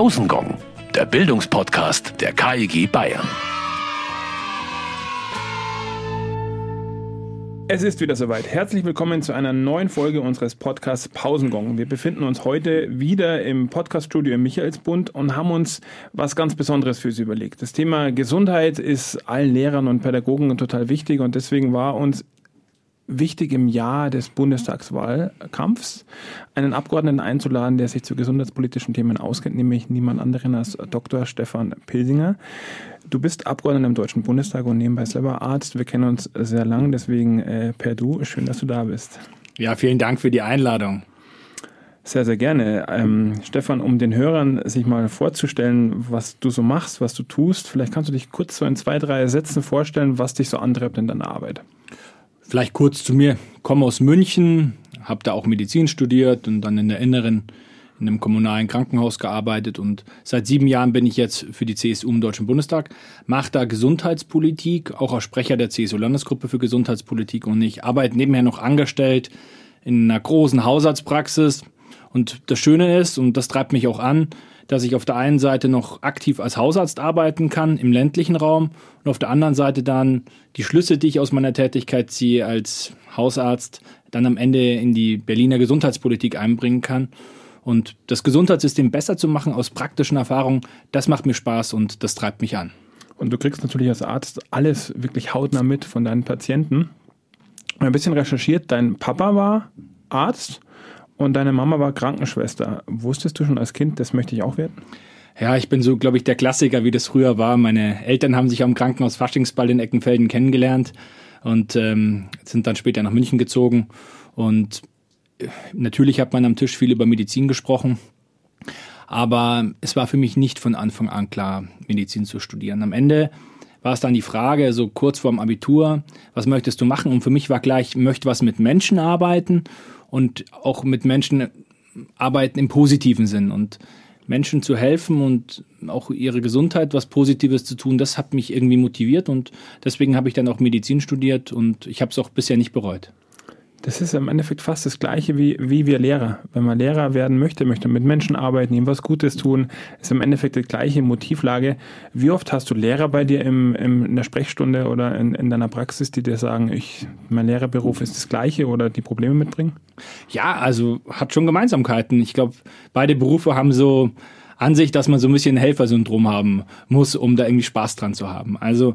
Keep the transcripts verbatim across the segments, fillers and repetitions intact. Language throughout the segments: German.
Pausengong, der Bildungspodcast der K I G Bayern. Es ist wieder soweit. Herzlich willkommen zu einer neuen Folge unseres Podcasts Pausengong. Wir befinden uns heute wieder im Podcaststudio im Michaelsbund und haben uns was ganz Besonderes für Sie überlegt. Das Thema Gesundheit ist allen Lehrern und Pädagogen total wichtig und deswegen war uns wichtig, im Jahr des Bundestagswahlkampfs einen Abgeordneten einzuladen, der sich zu gesundheitspolitischen Themen auskennt, nämlich niemand anderen als Doktor Stefan Pilsinger. Du bist Abgeordneter im Deutschen Bundestag und nebenbei selber Arzt. Wir kennen uns sehr lang, deswegen äh, per Du. Schön, dass du da bist. Ja, vielen Dank für die Einladung. Sehr, sehr gerne. Ähm, Stefan, um den Hörern sich mal vorzustellen, was du so machst, was du tust, vielleicht kannst du dich kurz so in zwei, drei Sätzen vorstellen, was dich so antreibt in deiner Arbeit. Vielleicht kurz zu mir. Ich komme aus München, habe da auch Medizin studiert und dann in der Inneren in einem kommunalen Krankenhaus gearbeitet und seit sieben Jahren bin ich jetzt für die C S U im Deutschen Bundestag, mache da Gesundheitspolitik, auch als Sprecher der C S U-Landesgruppe für Gesundheitspolitik und ich arbeite nebenher noch angestellt in einer großen Hausarztpraxis und das Schöne ist, und das treibt mich auch an, dass ich auf der einen Seite noch aktiv als Hausarzt arbeiten kann im ländlichen Raum und auf der anderen Seite dann die Schlüsse, die ich aus meiner Tätigkeit ziehe als Hausarzt, dann am Ende in die Berliner Gesundheitspolitik einbringen kann. Und das Gesundheitssystem besser zu machen aus praktischen Erfahrungen, das macht mir Spaß und das treibt mich an. Und du kriegst natürlich als Arzt alles wirklich hautnah mit von deinen Patienten. Ich habe ein bisschen recherchiert, dein Papa war Arzt und deine Mama war Krankenschwester. Wusstest du schon als Kind, das möchte ich auch werden? Ja, ich bin so, glaube ich, der Klassiker, wie das früher war. Meine Eltern haben sich am Krankenhaus Faschingsball in Eckenfelden kennengelernt und ähm, sind dann später nach München gezogen. Und natürlich hat man am Tisch viel über Medizin gesprochen, aber es war für mich nicht von Anfang an klar, Medizin zu studieren. Am Ende war es dann die Frage, so kurz vorm Abitur, was möchtest du machen? Und für mich war klar, ich möchte was mit Menschen arbeiten und auch mit Menschen arbeiten im positiven Sinn. Und Menschen zu helfen und auch ihre Gesundheit was Positives zu tun, das hat mich irgendwie motiviert und deswegen habe ich dann auch Medizin studiert und ich habe es auch bisher nicht bereut. Das ist im Endeffekt fast das Gleiche wie, wie wir Lehrer. Wenn man Lehrer werden möchte, möchte mit Menschen arbeiten, ihm was Gutes tun, ist im Endeffekt die gleiche Motivlage. Wie oft hast du Lehrer bei dir im, im, in der Sprechstunde oder in, in deiner Praxis, die dir sagen, ich, mein Lehrerberuf ist das Gleiche oder die Probleme mitbringen? Ja, also hat schon Gemeinsamkeiten. Ich glaube, beide Berufe haben so an sich, dass man so ein bisschen ein Helfersyndrom haben muss, um da irgendwie Spaß dran zu haben. Also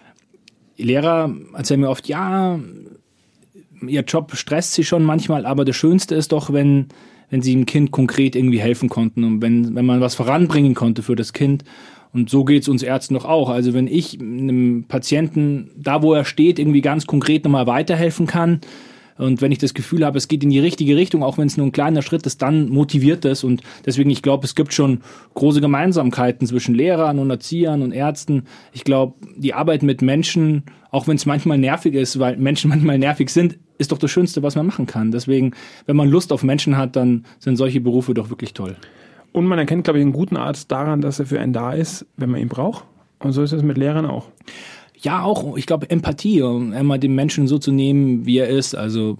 Lehrer erzählen mir oft, ja, ihr Job stresst sie schon manchmal, aber das Schönste ist doch, wenn, wenn sie dem Kind konkret irgendwie helfen konnten und wenn, wenn man was voranbringen konnte für das Kind. Und so geht es uns Ärzten doch auch. Also wenn ich einem Patienten, da wo er steht, irgendwie ganz konkret nochmal weiterhelfen kann und wenn ich das Gefühl habe, es geht in die richtige Richtung, auch wenn es nur ein kleiner Schritt ist, dann motiviert das. Und deswegen, ich glaube, es gibt schon große Gemeinsamkeiten zwischen Lehrern und Erziehern und Ärzten. Ich glaube, die Arbeit mit Menschen, auch wenn es manchmal nervig ist, weil Menschen manchmal nervig sind, ist doch das Schönste, was man machen kann. Deswegen, wenn man Lust auf Menschen hat, dann sind solche Berufe doch wirklich toll. Und man erkennt, glaube ich, einen guten Arzt daran, dass er für einen da ist, wenn man ihn braucht. Und so ist es mit Lehrern auch. Ja, auch, ich glaube, Empathie, um einmal den Menschen so zu nehmen, wie er ist. Also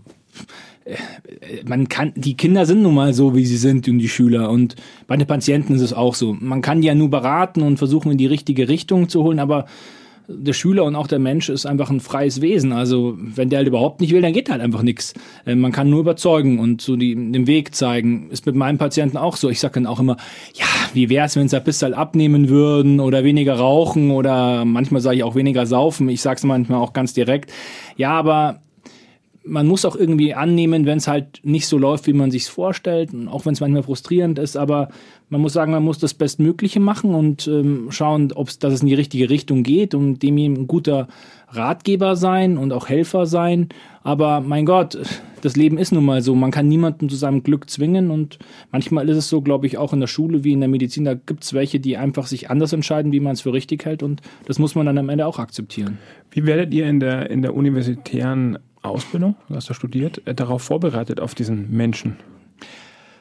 man kann, die Kinder sind nun mal so, wie sie sind und die Schüler. Und bei den Patienten ist es auch so. Man kann die ja nur beraten und versuchen, in die richtige Richtung zu holen, aber der Schüler und auch der Mensch ist einfach ein freies Wesen. Also wenn der halt überhaupt nicht will, dann geht halt einfach nichts. Man kann nur überzeugen und so die, den Weg zeigen. Ist mit meinen Patienten auch so. Ich sage dann auch immer, ja, wie wäre es, wenn sie ein bisschen abnehmen würden oder weniger rauchen oder manchmal sage ich auch weniger saufen. Ich sage es manchmal auch ganz direkt. Ja, aber man muss auch irgendwie annehmen, wenn es halt nicht so läuft, wie man sich es vorstellt, und auch wenn es manchmal frustrierend ist, aber man muss sagen, man muss das Bestmögliche machen und ähm, schauen, ob's, dass es in die richtige Richtung geht und dem ein guter Ratgeber sein und auch Helfer sein. Aber mein Gott, das Leben ist nun mal so, man kann niemanden zu seinem Glück zwingen und manchmal ist es so, glaube ich, auch in der Schule wie in der Medizin, da gibt es welche, die einfach sich anders entscheiden, wie man es für richtig hält und das muss man dann am Ende auch akzeptieren. Wie werdet ihr in der, in der universitären Ausbildung, du hast da studiert, äh, darauf vorbereitet, auf diesen Menschen?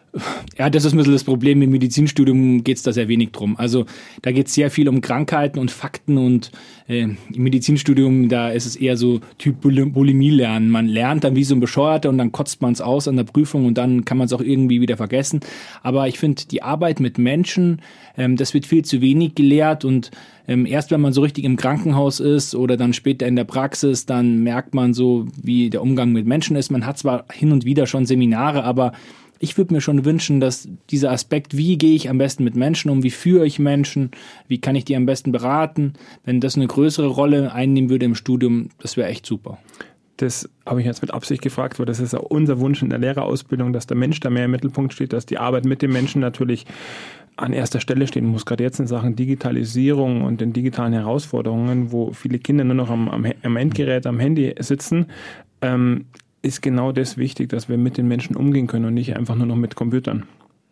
Ja, das ist ein bisschen das Problem. Im Medizinstudium geht es da sehr wenig drum. Also da geht es sehr viel um Krankheiten und Fakten und äh, im Medizinstudium, da ist es eher so Typ Bulimie lernen. Man lernt dann wie so ein Bescheuerter und dann kotzt man es aus an der Prüfung und dann kann man es auch irgendwie wieder vergessen. Aber ich finde, die Arbeit mit Menschen, ähm, das wird viel zu wenig gelehrt und ähm, erst wenn man so richtig im Krankenhaus ist oder dann später in der Praxis, dann merkt man so, wie der Umgang mit Menschen ist. Man hat zwar hin und wieder schon Seminare, aber ich würde mir schon wünschen, dass dieser Aspekt, wie gehe ich am besten mit Menschen um, wie führe ich Menschen, wie kann ich die am besten beraten, wenn das eine größere Rolle einnehmen würde im Studium, das wäre echt super. Das habe ich jetzt mit Absicht gefragt, weil das ist auch unser Wunsch in der Lehrerausbildung, dass der Mensch da mehr im Mittelpunkt steht, dass die Arbeit mit dem Menschen natürlich an erster Stelle stehen muss, gerade jetzt in Sachen Digitalisierung und den digitalen Herausforderungen, wo viele Kinder nur noch am, am, am Endgerät, am Handy sitzen, ähm, ist genau das wichtig, dass wir mit den Menschen umgehen können und nicht einfach nur noch mit Computern.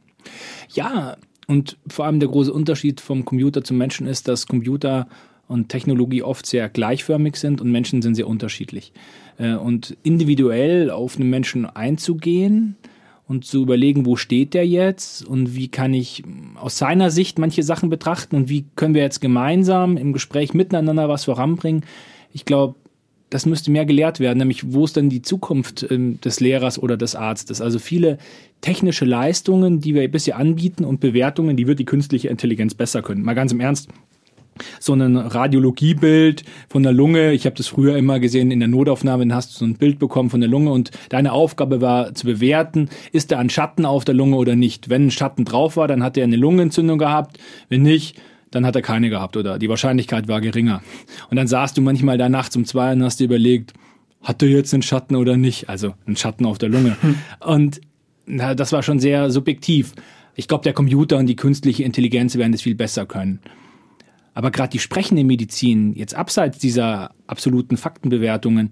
Ja, und vor allem der große Unterschied vom Computer zum Menschen ist, dass Computer und Technologie oft sehr gleichförmig sind und Menschen sind sehr unterschiedlich. Und individuell auf einen Menschen einzugehen und zu überlegen, wo steht der jetzt und wie kann ich aus seiner Sicht manche Sachen betrachten und wie können wir jetzt gemeinsam im Gespräch miteinander was voranbringen. Ich glaube, das müsste mehr gelehrt werden, nämlich wo ist denn die Zukunft ähm, des Lehrers oder des Arztes? Also viele technische Leistungen, die wir bisher anbieten und Bewertungen, die wird die künstliche Intelligenz besser können. Mal ganz im Ernst, so ein Radiologiebild von der Lunge, ich habe das früher immer gesehen in der Notaufnahme, dann hast du so ein Bild bekommen von der Lunge und deine Aufgabe war zu bewerten, ist da ein Schatten auf der Lunge oder nicht. Wenn ein Schatten drauf war, dann hat er eine Lungenentzündung gehabt, wenn nicht, dann hat er keine gehabt oder die Wahrscheinlichkeit war geringer. Und dann saßt du manchmal da nachts um zwei und hast dir überlegt, hat er jetzt einen Schatten oder nicht? Also einen Schatten auf der Lunge. Und na, das war schon sehr subjektiv. Ich glaube, der Computer und die künstliche Intelligenz werden das viel besser können. Aber gerade die sprechende Medizin, jetzt abseits dieser absoluten Faktenbewertungen,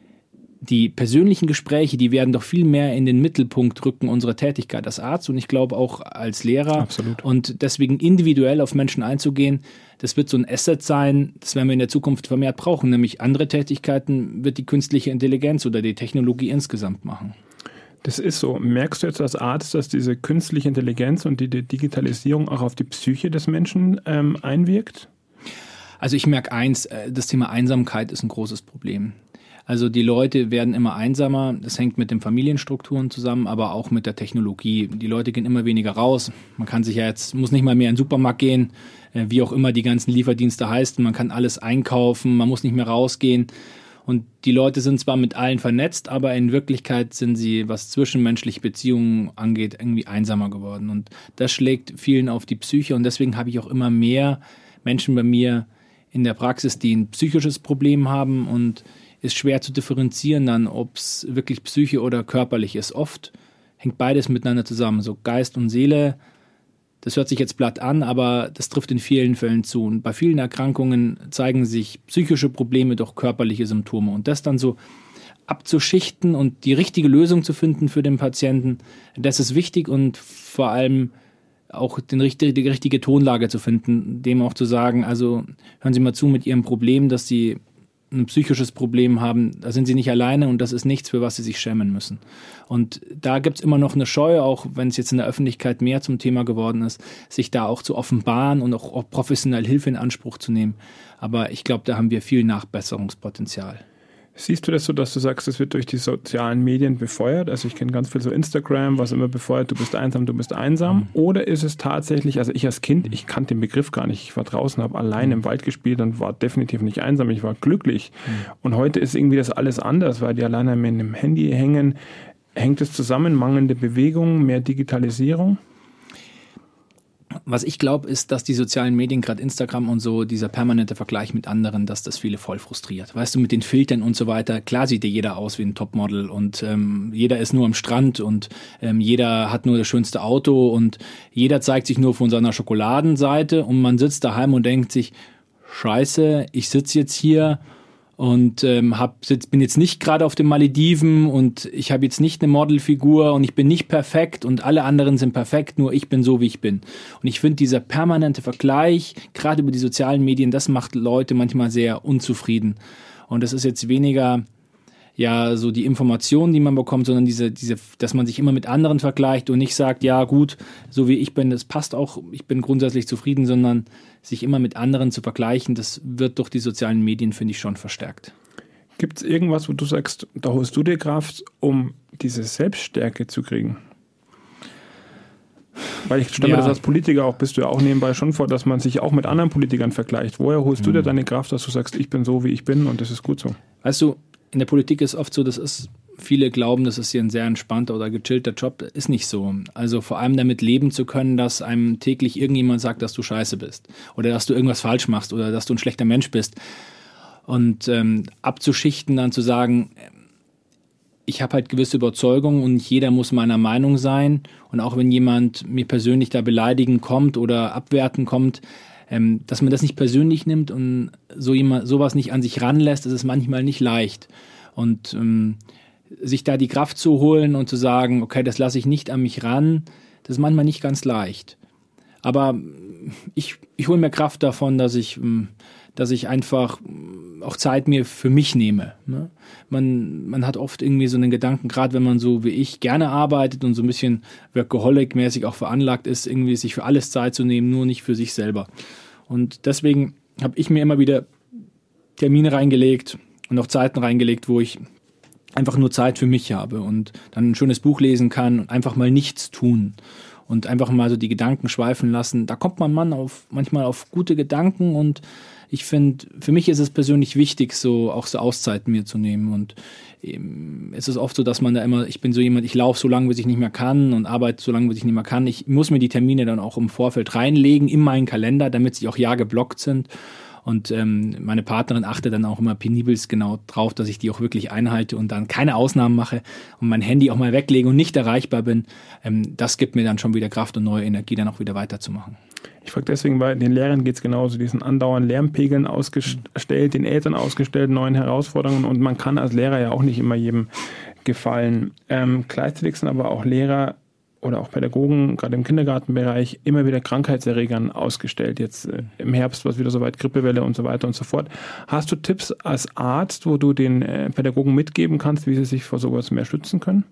die persönlichen Gespräche, die werden doch viel mehr in den Mittelpunkt rücken unserer Tätigkeit als Arzt und ich glaube auch als Lehrer. Absolut. Und deswegen individuell auf Menschen einzugehen, das wird so ein Asset sein, das werden wir in der Zukunft vermehrt brauchen. Nämlich andere Tätigkeiten wird die künstliche Intelligenz oder die Technologie insgesamt machen. Das ist so. Merkst du jetzt als Arzt, dass diese künstliche Intelligenz und die Digitalisierung auch auf die Psyche des Menschen ähm, einwirkt? Also ich merke eins, das Thema Einsamkeit ist ein großes Problem. Also die Leute werden immer einsamer, das hängt mit den Familienstrukturen zusammen, aber auch mit der Technologie. Die Leute gehen immer weniger raus. Man kann sich ja jetzt, muss nicht mal mehr in den Supermarkt gehen, wie auch immer die ganzen Lieferdienste heißen. Man kann alles einkaufen, man muss nicht mehr rausgehen. Und die Leute sind zwar mit allen vernetzt, aber in Wirklichkeit sind sie, was zwischenmenschliche Beziehungen angeht, irgendwie einsamer geworden. Und das schlägt vielen auf die Psyche und deswegen habe ich auch immer mehr Menschen bei mir in der Praxis, die ein psychisches Problem haben und ist schwer zu differenzieren dann, ob es wirklich Psyche oder körperlich ist. Oft hängt beides miteinander zusammen, so Geist und Seele. Das hört sich jetzt platt an, aber das trifft in vielen Fällen zu. Und bei vielen Erkrankungen zeigen sich psychische Probleme durch körperliche Symptome. Und das dann so abzuschichten und die richtige Lösung zu finden für den Patienten, das ist wichtig und vor allem auch den richtige, die richtige Tonlage zu finden, dem auch zu sagen, also hören Sie mal zu mit Ihrem Problem, dass Sie ein psychisches Problem haben, da sind sie nicht alleine und das ist nichts, für was sie sich schämen müssen. Und da gibt es immer noch eine Scheu, auch wenn es jetzt in der Öffentlichkeit mehr zum Thema geworden ist, sich da auch zu offenbaren und auch, auch professionell Hilfe in Anspruch zu nehmen. Aber ich glaube, da haben wir viel Nachbesserungspotenzial. Siehst du das so, dass du sagst, es wird durch die sozialen Medien befeuert? Also ich kenne ganz viel so Instagram, was immer befeuert, du bist einsam, du bist einsam. Mhm. Oder ist es tatsächlich, also ich als Kind, ich kannte den Begriff gar nicht. Ich war draußen, habe allein mhm. im Wald gespielt und war definitiv nicht einsam. Ich war glücklich. Mhm. Und heute ist irgendwie das alles anders, weil die alleine mit dem Handy hängen. Hängt es zusammen, mangelnde Bewegung, mehr Digitalisierung? Was ich glaube, ist, dass die sozialen Medien, gerade Instagram und so, dieser permanente Vergleich mit anderen, dass das viele voll frustriert. Weißt du, mit den Filtern und so weiter, klar sieht ja jeder aus wie ein Topmodel und ähm, jeder ist nur am Strand und ähm, jeder hat nur das schönste Auto und jeder zeigt sich nur von seiner Schokoladenseite und man sitzt daheim und denkt sich, scheiße, ich sitze jetzt hier und ähm, hab, bin jetzt nicht gerade auf den Malediven und ich habe jetzt nicht eine Modelfigur und ich bin nicht perfekt und alle anderen sind perfekt, nur ich bin so, wie ich bin. Und ich finde, dieser permanente Vergleich, gerade über die sozialen Medien, das macht Leute manchmal sehr unzufrieden. Und das ist jetzt weniger ja so die Informationen, die man bekommt, sondern diese, diese, dass man sich immer mit anderen vergleicht und nicht sagt, ja gut, so wie ich bin, das passt auch, ich bin grundsätzlich zufrieden, sondern sich immer mit anderen zu vergleichen, das wird durch die sozialen Medien, finde ich, schon verstärkt. Gibt es irgendwas, wo du sagst, da holst du dir Kraft, um diese Selbststärke zu kriegen? Weil ich stelle mir Ja. das als Politiker auch, bist du ja auch nebenbei schon vor, dass man sich auch mit anderen Politikern vergleicht. Woher holst mhm. du dir deine Kraft, dass du sagst, ich bin so, wie ich bin und das ist gut so? Weißt du, in der Politik ist oft so, das ist, viele glauben, das ist hier ein sehr entspannter oder gechillter Job. Ist nicht so. Also vor allem damit leben zu können, dass einem täglich irgendjemand sagt, dass du scheiße bist oder dass du irgendwas falsch machst oder dass du ein schlechter Mensch bist. Und ähm, abzuschichten, dann zu sagen, ich habe halt gewisse Überzeugungen und nicht jeder muss meiner Meinung sein. Und auch wenn jemand mir persönlich da beleidigen kommt oder abwerten kommt, ähm, dass man das nicht persönlich nimmt und so jemand, sowas nicht an sich ranlässt, das ist manchmal nicht leicht. Und ähm, sich da die Kraft zu holen und zu sagen, okay, das lasse ich nicht an mich ran, das ist manchmal nicht ganz leicht. Aber ich, ich hole mir Kraft davon, dass ich, dass ich einfach auch Zeit mir für mich nehme. Ne? Man, man hat oft irgendwie so einen Gedanken, gerade wenn man so wie ich gerne arbeitet und so ein bisschen Workaholic-mäßig auch veranlagt ist, irgendwie sich für alles Zeit zu nehmen, nur nicht für sich selber. Und deswegen habe ich mir immer wieder Termine reingelegt und auch Zeiten reingelegt, wo ich einfach nur Zeit für mich habe und dann ein schönes Buch lesen kann und einfach mal nichts tun. Und einfach mal so die Gedanken schweifen lassen. Da kommt man Mann auf, manchmal auf gute Gedanken und ich finde, für mich ist es persönlich wichtig, so auch so Auszeiten mir zu nehmen. Und ähm, es ist oft so, dass man da immer, ich bin so jemand, ich laufe so lange, bis ich nicht mehr kann und arbeite so lange, bis ich nicht mehr kann. Ich muss mir die Termine dann auch im Vorfeld reinlegen in meinen Kalender, damit sie auch ja geblockt sind. Und ähm, meine Partnerin achtet dann auch immer penibelst genau drauf, dass ich die auch wirklich einhalte und dann keine Ausnahmen mache und mein Handy auch mal weglege und nicht erreichbar bin. Ähm, das gibt mir dann schon wieder Kraft und neue Energie, dann auch wieder weiterzumachen. Ich frage deswegen, weil den Lehrern geht es genauso, die sind andauernd Lärmpegeln ausgestellt, den Eltern ausgestellt, neuen Herausforderungen und man kann als Lehrer ja auch nicht immer jedem gefallen. Ähm, gleichzeitig sind aber auch Lehrer oder auch Pädagogen, gerade im Kindergartenbereich, immer wieder Krankheitserregern ausgestellt. Jetzt äh, im Herbst war es wieder soweit, Grippewelle und so weiter und so fort. Hast du Tipps als Arzt, wo du den äh, Pädagogen mitgeben kannst, wie sie sich vor sowas mehr schützen können?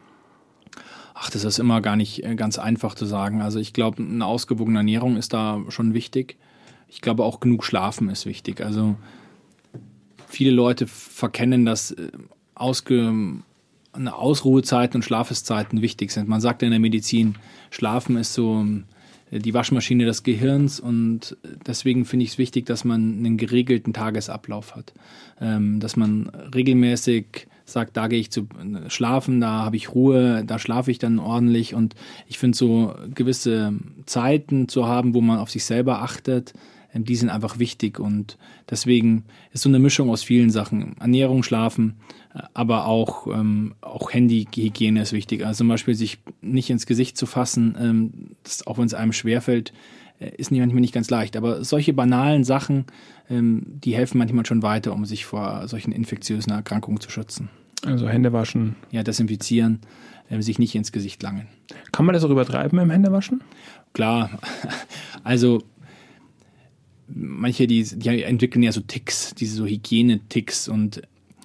Ach, das ist immer gar nicht äh, ganz einfach zu sagen. Also ich glaube, eine ausgewogene Ernährung ist da schon wichtig. Ich glaube auch genug Schlafen ist wichtig. Also viele Leute verkennen, dass äh, ausge eine Ausruhezeiten und Schlafenszeiten wichtig sind. Man sagt ja in der Medizin, Schlafen ist so die Waschmaschine des Gehirns und deswegen finde ich es wichtig, dass man einen geregelten Tagesablauf hat. Ähm, dass man regelmäßig sagt, da gehe ich zu schlafen, da habe ich Ruhe, da schlafe ich dann ordentlich und ich finde so gewisse Zeiten zu haben, wo man auf sich selber achtet, ähm, die sind einfach wichtig und deswegen ist so eine Mischung aus vielen Sachen. Ernährung, Schlafen, aber auch, ähm, auch Handyhygiene ist wichtig. Also zum Beispiel sich nicht ins Gesicht zu fassen, ähm, das, auch wenn es einem schwerfällt, äh, ist nicht, manchmal nicht ganz leicht. Aber solche banalen Sachen, ähm, die helfen manchmal schon weiter, um sich vor solchen infektiösen Erkrankungen zu schützen. Also Hände waschen. Ja, desinfizieren, äh, sich nicht ins Gesicht langen. Kann man das auch übertreiben im Händewaschen? Klar, also manche, die, die entwickeln ja so Ticks, diese so Hygiene-Ticks und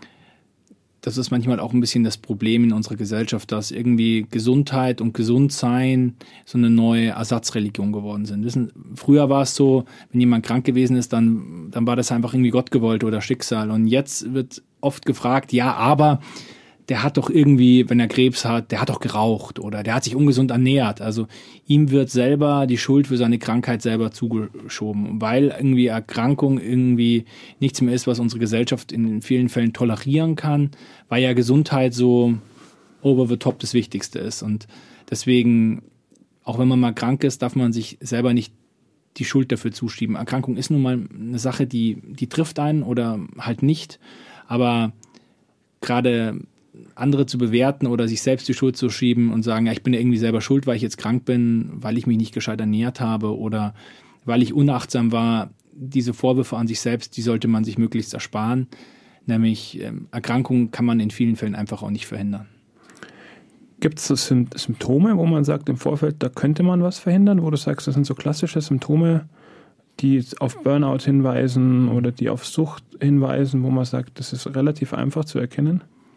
das ist manchmal auch ein bisschen das Problem in unserer Gesellschaft, dass irgendwie Gesundheit und Gesundsein so eine neue Ersatzreligion geworden sind. Wissen, früher war es so, wenn jemand krank gewesen ist, dann, dann war das einfach irgendwie Gott gewollt oder Schicksal. Und jetzt wird oft gefragt, ja, aber der hat doch irgendwie, wenn er Krebs hat, der hat doch geraucht oder der hat sich ungesund ernährt. Also ihm wird selber die Schuld für seine Krankheit selber zugeschoben, weil irgendwie Erkrankung irgendwie nichts mehr ist, was unsere Gesellschaft in vielen Fällen tolerieren kann, weil ja Gesundheit so over the top das Wichtigste ist. Und deswegen, auch wenn man mal krank ist, darf man sich selber nicht die Schuld dafür zuschieben. Erkrankung ist nun mal eine Sache, die, die trifft einen oder halt nicht. Aber gerade andere zu bewerten oder sich selbst die Schuld zu schieben und sagen, ja, ich bin ja irgendwie selber schuld, weil ich jetzt krank bin, weil ich mich nicht gescheit ernährt habe oder weil ich unachtsam war, diese Vorwürfe an sich selbst, die sollte man sich möglichst ersparen. Nämlich ähm, Erkrankungen kann man in vielen Fällen einfach auch nicht verhindern. Gibt es Symptome, wo man sagt im Vorfeld, da könnte man was verhindern, wo du sagst, das sind so klassische Symptome, die auf Burnout hinweisen oder die auf Sucht hinweisen, wo man sagt, das ist relativ einfach zu erkennen?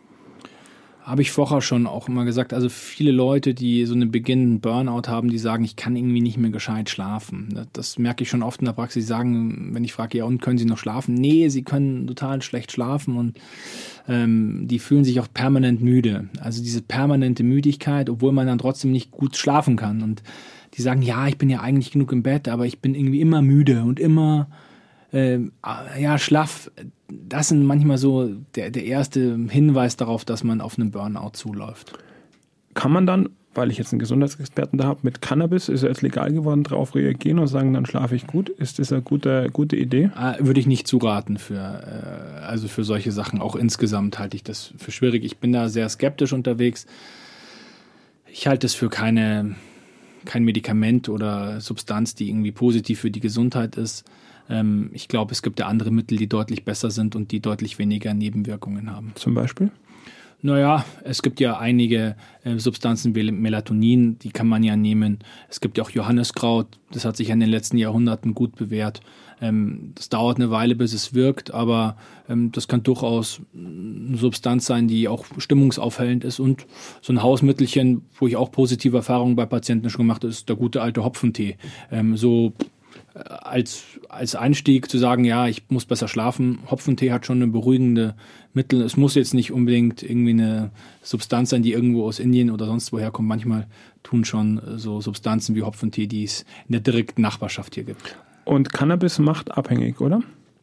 habe ich vorher schon auch immer gesagt, also viele Leute, die so einen beginnenden Burnout haben, die sagen, ich kann irgendwie nicht mehr gescheit schlafen. Das merke ich schon oft in der Praxis. Sie sagen, wenn ich frage, ja und können Sie noch schlafen? Nee, sie können total schlecht schlafen und ähm, die fühlen sich auch permanent müde. Also diese permanente Müdigkeit, obwohl man dann trotzdem nicht gut schlafen kann. Und die sagen, ja, ich bin ja eigentlich genug im Bett, aber ich bin irgendwie immer müde und immer äh, ja, schlaff. Das sind manchmal so der, der erste Hinweis darauf, dass man auf einen Burnout zuläuft. Kann man dann, weil ich jetzt einen Gesundheitsexperten da habe, mit Cannabis, ist ja jetzt legal geworden, darauf reagieren und sagen, dann schlafe ich gut? Ist das eine gute, gute Idee? Äh, würde ich nicht zuraten für, äh, also für solche Sachen. Auch insgesamt halte ich das für schwierig. Ich bin da sehr skeptisch unterwegs. Ich halte es für keine, kein Medikament oder Substanz, die irgendwie positiv für die Gesundheit ist. Ähm, ich glaube, es gibt ja andere Mittel, die deutlich besser sind und die deutlich weniger Nebenwirkungen haben. Zum Beispiel? Naja, es gibt ja einige äh, Substanzen wie Melatonin, die kann man ja nehmen. Es gibt ja auch Johanniskraut, das hat sich in den letzten Jahrhunderten gut bewährt. Ähm, das dauert eine Weile, bis es wirkt, aber ähm, das kann durchaus eine Substanz sein, die auch stimmungsaufhellend ist. Und so ein Hausmittelchen, wo ich auch positive Erfahrungen bei Patienten schon gemacht habe, ist der gute alte Hopfentee. Ähm, so als, als Einstieg zu sagen, ja, ich muss besser schlafen. Hopfentee hat schon eine beruhigende Mittel. Es muss jetzt nicht unbedingt irgendwie eine Substanz sein, die irgendwo aus Indien oder sonst woher kommt. Manchmal tun schon so Substanzen wie Hopfentee, die es in der direkten Nachbarschaft hier gibt. Und Cannabis macht abhängig, oder?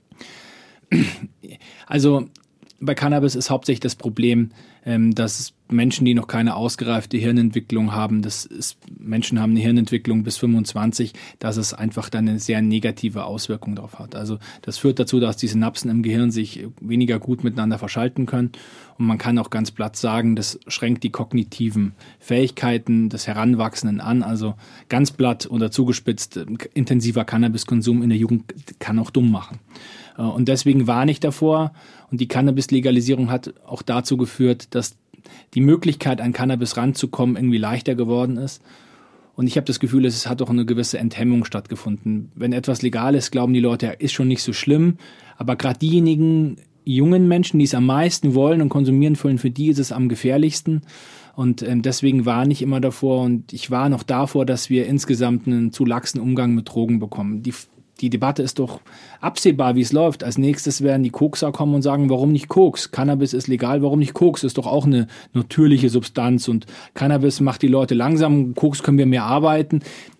Also bei Cannabis ist hauptsächlich das Problem, dass Menschen, die noch keine ausgereifte Hirnentwicklung haben, das ist, Menschen haben eine Hirnentwicklung bis fünfundzwanzig, dass es einfach dann eine sehr negative Auswirkung darauf hat. Also das führt dazu, dass die Synapsen im Gehirn sich weniger gut miteinander verschalten können. Und man kann auch ganz platt sagen, das schränkt die kognitiven Fähigkeiten des Heranwachsenden an. Also ganz platt oder zugespitzt, intensiver Cannabiskonsum in der Jugend kann auch dumm machen. Und deswegen warne ich davor. Und die Cannabis-Legalisierung hat auch dazu geführt, dass die Möglichkeit, an Cannabis ranzukommen, irgendwie leichter geworden ist. Und ich habe das Gefühl, es hat auch eine gewisse Enthemmung stattgefunden. Wenn etwas legal ist, glauben die Leute, ja, ist schon nicht so schlimm. Aber gerade diejenigen jungen Menschen, die es am meisten wollen und konsumieren wollen, für die ist es am gefährlichsten. Und ähm, deswegen warne ich immer davor. Und ich warne auch davor, dass wir insgesamt einen zu laxen Umgang mit Drogen bekommen. Die Die Debatte ist doch absehbar, wie es läuft. Als nächstes werden die Kokser kommen und sagen, warum nicht Koks? Cannabis ist legal, warum nicht Koks? Ist doch auch eine natürliche Substanz und Cannabis macht die Leute langsam, Koks können wir mehr arbeiten.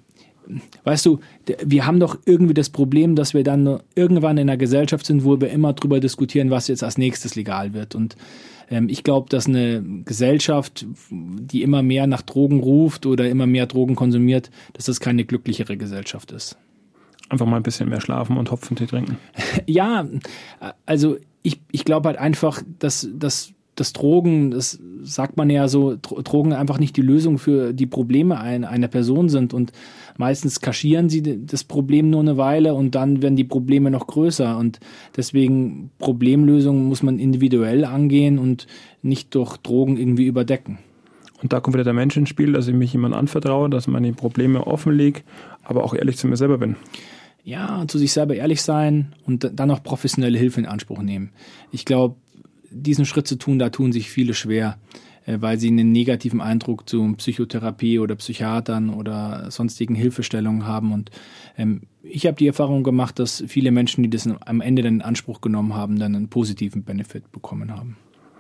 Weißt du, wir haben doch irgendwie das Problem, dass wir dann irgendwann in einer Gesellschaft sind, wo wir immer drüber diskutieren, was jetzt als nächstes legal wird. Und ähm, ich glaube, dass eine Gesellschaft, die immer mehr nach Drogen ruft oder immer mehr Drogen konsumiert, dass das keine glücklichere Gesellschaft ist. Einfach mal ein bisschen mehr schlafen und Hopfentee trinken. Ja, also ich, ich glaube halt einfach, dass, dass, dass Drogen, das sagt man ja so, Drogen einfach nicht die Lösung für die Probleme einer, einer Person sind. Und meistens kaschieren sie das Problem nur eine Weile und dann werden die Probleme noch größer. Und deswegen Problemlösungen muss man individuell angehen und nicht durch Drogen irgendwie überdecken. Und da kommt wieder der Mensch ins Spiel, dass ich mich jemand anvertraue, dass meine Probleme offenlege, aber auch ehrlich zu mir selber bin. Ja, zu sich selber ehrlich sein und dann auch professionelle Hilfe in Anspruch nehmen. Ich glaube, diesen Schritt zu tun, da tun sich viele schwer, weil sie einen negativen Eindruck zu Psychotherapie oder Psychiatern oder sonstigen Hilfestellungen haben. Und ähm, ich habe die Erfahrung gemacht, dass viele Menschen, die das am Ende dann in Anspruch genommen haben, dann einen positiven Benefit bekommen haben.